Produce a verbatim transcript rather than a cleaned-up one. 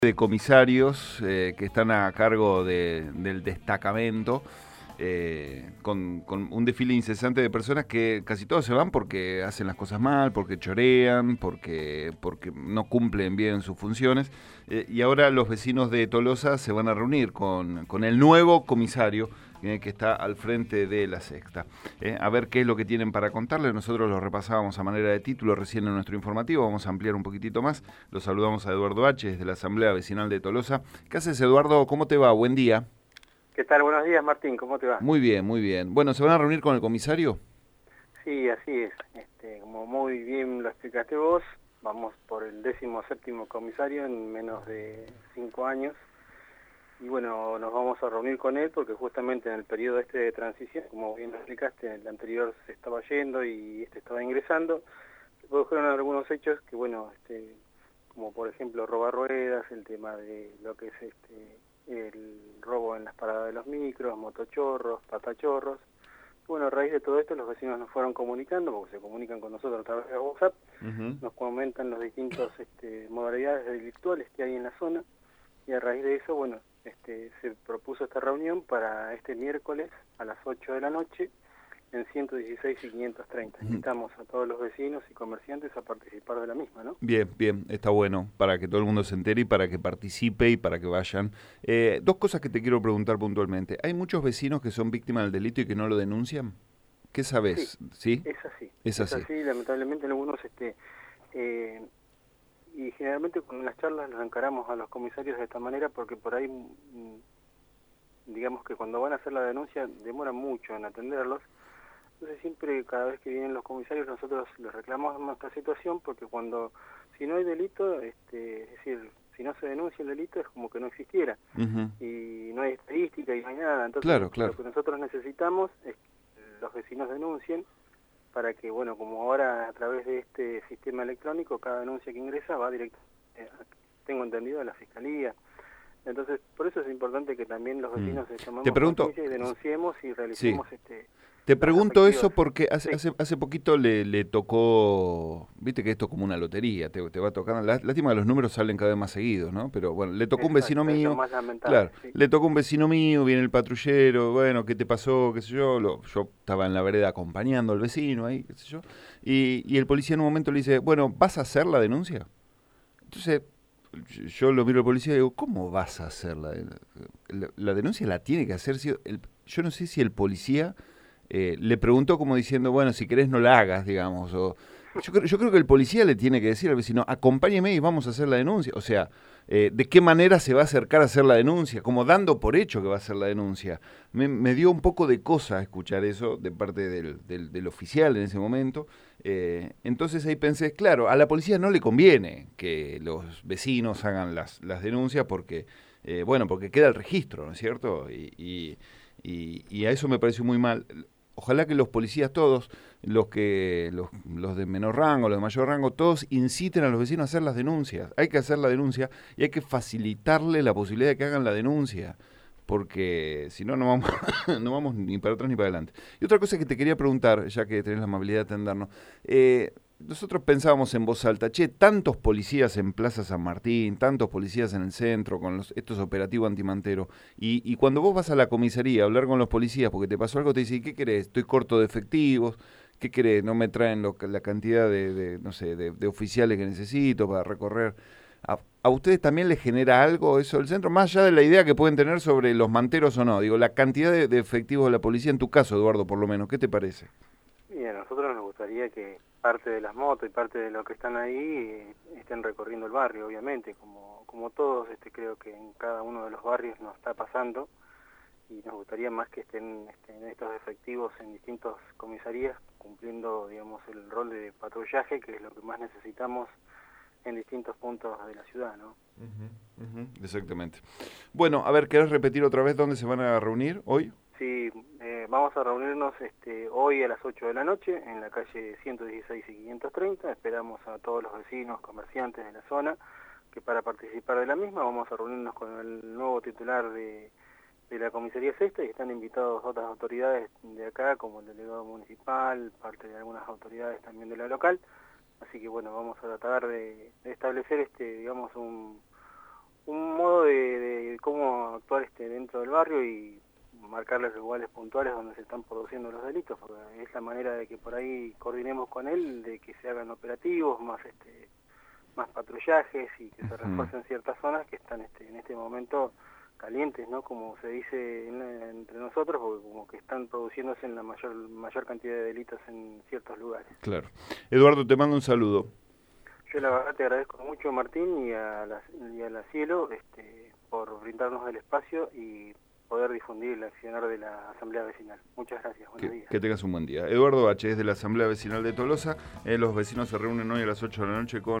De comisarios eh, que están a cargo de, del destacamento, eh, con, con un desfile incesante de personas que casi todos se van porque hacen las cosas mal, porque chorean, porque, porque no cumplen bien sus funciones. Eh, y ahora los vecinos de Tolosa se van a reunir con, con el nuevo comisario eh, que está al frente de la sexta. Eh, a ver qué es lo que tienen para contarles. Nosotros lo repasábamos a manera de título recién en nuestro informativo. Vamos a ampliar un poquitito más. Los saludamos a Eduardo H. desde la Asamblea Vecinal de Tolosa. ¿Qué haces, Eduardo? ¿Cómo te va? Buen día. ¿Qué tal? Buenos días, Martín. ¿Cómo te va? Muy bien, muy bien. Bueno, ¿se van a reunir con el comisario? Sí, así es. Este, como muy bien lo explicaste vos, vamos por el décimo séptimo comisario en menos de cinco años. Y bueno, nos vamos a reunir con él porque justamente en el periodo este de transición, como bien lo explicaste, el anterior se estaba yendo y este estaba ingresando. Se produjeron algunos hechos que, bueno, este, como por ejemplo robar ruedas, el tema de lo que es este el robo en las paradas de los micros, motochorros, patachorros. Bueno, a raíz de todo esto los vecinos nos fueron comunicando, porque se comunican con nosotros a través de WhatsApp, Uh-huh. nos comentan los distintos este, modalidades delictuales que hay en la zona, y a raíz de eso, bueno, este, se propuso esta reunión para este miércoles a las ocho de la noche en ciento dieciséis y quinientos treinta. Invitamos a todos los vecinos y comerciantes a participar de la misma, ¿no? Bien, bien, está bueno para que todo el mundo se entere y para que participe y para que vayan. Eh, dos cosas que te quiero preguntar puntualmente. ¿Hay muchos vecinos que son víctimas del delito y que no lo denuncian? ¿Qué Sí, sabes? ¿Sí? es así, Es es así. así, lamentablemente algunos este, eh, y generalmente con las charlas los encaramos a los comisarios de esta manera porque por ahí, mm, digamos que cuando van a hacer la denuncia demoran mucho en atenderlos. Entonces siempre, cada vez que vienen los comisarios, nosotros les reclamamos nuestra situación porque cuando, si no hay delito, este, es decir, si no se denuncia el delito es como que no existiera. Uh-huh. Y no hay estadística y no hay nada. Entonces Claro, lo claro. que nosotros necesitamos es que los vecinos denuncien para que, bueno, como ahora a través de este sistema electrónico, cada denuncia que ingresa va directo, eh, tengo entendido, a la Fiscalía. Entonces, por eso es importante que también los Mm. vecinos eh, Te tomemos pregunto, conciencia y denunciemos y sí, realicemos este, te las pregunto respectivas. eso porque hace, Sí, hace, hace poquito le, le tocó, viste que esto es como una lotería, te, te va tocando, lá- lástima que los números salen cada vez más seguidos, ¿no? Pero bueno, le tocó un vecino exacto, es lo mío, más lamentable, claro, sí. le tocó un vecino mío, viene el patrullero, bueno, ¿qué te pasó? ¿Qué sé yo? Lo, yo estaba en la vereda acompañando al vecino ahí, qué sé yo, y, y el policía en un momento le dice, bueno, ¿vas a hacer la denuncia? Entonces, yo lo miro al policía y digo, ¿cómo vas a hacer la, la, la denuncia? La tiene que hacer, si el, yo no sé si el policía eh, le preguntó como diciendo, bueno, si querés no la hagas, digamos. O, yo, creo, yo creo que el policía le tiene que decir al vecino, acompáñeme y vamos a hacer la denuncia. O sea, eh, ¿de qué manera se va a acercar a hacer la denuncia? Como dando por hecho que va a hacer la denuncia. Me, me dio un poco de cosa escuchar eso de parte del, del, del oficial en ese momento. Eh, entonces ahí pensé, claro, a la policía no le conviene que los vecinos hagan las, las denuncias porque, eh, bueno, porque queda el registro, ¿no es cierto? Y, y, y, y a eso me pareció muy mal. Ojalá que los policías todos, los que los, los de menor rango, los de mayor rango, todos inciten a los vecinos a hacer las denuncias. Hay que hacer la denuncia y hay que facilitarle la posibilidad de que hagan la denuncia, porque si no, no vamos, no vamos ni para atrás ni para adelante. Y otra cosa que te quería preguntar, ya que tenés la amabilidad de atendernos, eh, nosotros pensábamos en voz alta, che, tantos policías en Plaza San Martín, tantos policías en el centro, con los, estos operativos antimantero, y, y cuando vos vas a la comisaría a hablar con los policías porque te pasó algo, te dicen, ¿qué querés? Estoy corto de efectivos, ¿qué querés? No me traen lo, la cantidad de, de no sé, de, de oficiales que necesito para recorrer. ¿A, ¿A ustedes también les genera algo eso del centro? Más allá de la idea que pueden tener sobre los manteros o no, digo, la cantidad de, de efectivos de la policía, en tu caso, Eduardo, por lo menos, ¿qué te parece? Y a nosotros nos gustaría que parte de las motos y parte de los que están ahí eh, estén recorriendo el barrio, obviamente, como, como todos, este, creo que en cada uno de los barrios nos está pasando, y nos gustaría más que estén, estén estos efectivos en distintas comisarías cumpliendo, digamos, el rol de patrullaje, que es lo que más necesitamos en distintos puntos de la ciudad, ¿no? Uh-huh, uh-huh, exactamente. Bueno, a ver, ¿querés repetir otra vez dónde se van a reunir hoy? Sí, eh, vamos a reunirnos este, hoy a las ocho de la noche en la calle ciento dieciséis y quinientos treinta. Esperamos a todos los vecinos, comerciantes de la zona, que para participar de la misma vamos a reunirnos con el nuevo titular de, de la comisaría sexta, y están invitados otras autoridades de acá, como el delegado municipal, parte de algunas autoridades también de la local. Así que bueno, vamos a tratar de, de establecer este, digamos, un, un dentro del barrio y marcar los lugares puntuales donde se están produciendo los delitos, porque es la manera de que por ahí coordinemos con él, de que se hagan operativos, más este más patrullajes y que se refuercen ciertas zonas que están este, en este momento calientes, ¿no? Como se dice en, entre nosotros, porque como que están produciéndose en la mayor mayor cantidad de delitos en ciertos lugares. Claro. Eduardo, te mando un saludo. Yo la verdad te agradezco mucho, Martín, y a la, y a la Cielo este, por brindarnos el espacio y poder difundir el accionar de la Asamblea Vecinal. Muchas gracias, buenos Que, días. que tengas un buen día. Eduardo H. es de la Asamblea Vecinal de Tolosa. Eh, los vecinos se reúnen hoy a las ocho de la noche con